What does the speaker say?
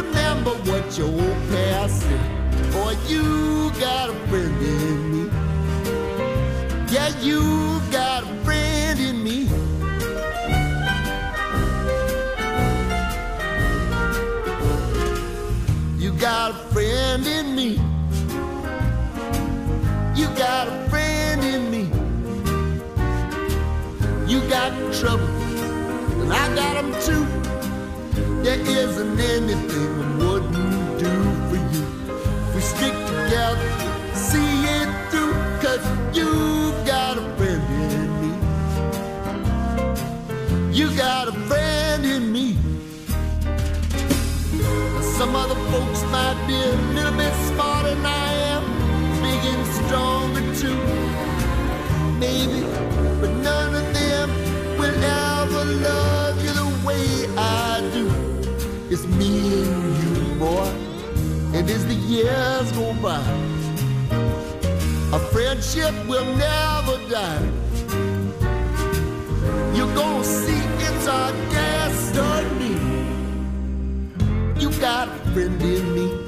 remember what your old past said. Boy, you got a friend in me. Yeah, you got a friend in me. You got a friend in me. You got a friend in me. You got trouble, and I got them too. There isn't anything I wouldn't do for you. We stick together, see it through, 'cause you got a friend in me. You got a friend in me. Some other folks might be a little bit smarter than I am, big and stronger too, maybe, but none of them will ever love you the way I do. It's me and you, boy, and as the years go by, our friendship will never die. You're gonna see it's our destiny. You got a friend in me.